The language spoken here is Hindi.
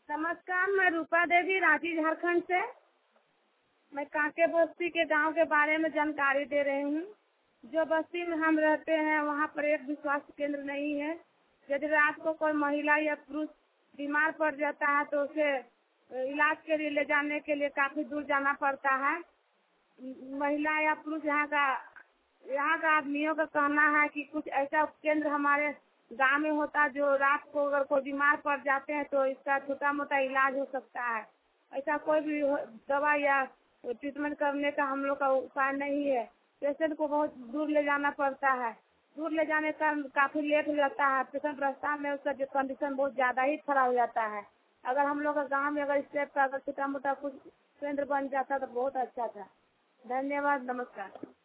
नमस्कार, मैं रूपा देवी रांची झारखंड से। मैं कांके बस्ती के गांव के बारे में जानकारी दे रही हूँ। जो बस्ती में हम रहते हैं वहाँ पर एक भी स्वास्थ्य केंद्र नहीं है। यदि रात को कोई महिला या पुरुष बीमार पड़ जाता है तो उसे इलाज के लिए ले जाने के लिए काफी दूर जाना पड़ता है। महिला या पुरुष यहाँ का आदमियों का कहना है कि कुछ ऐसा केंद्र हमारे गांव में होता है जो रात को अगर कोई बीमार पड़ जाते हैं तो इसका छोटा मोटा इलाज हो सकता है। ऐसा कोई भी दवा या ट्रीटमेंट करने का हम लोग का उपाय नहीं है। पेशेंट को बहुत दूर ले जाना पड़ता है। दूर ले जाने का काफी लेट हो जाता है। पेशेंट रास्ता में उसका जो कंडीशन बहुत ज्यादा ही खराब हो जाता है। अगर हम लोग का गाँव में अगर इस टाइप का अगर छोटा मोटा कुछ केंद्र बन जाता तो बहुत अच्छा था। धन्यवाद, नमस्कार।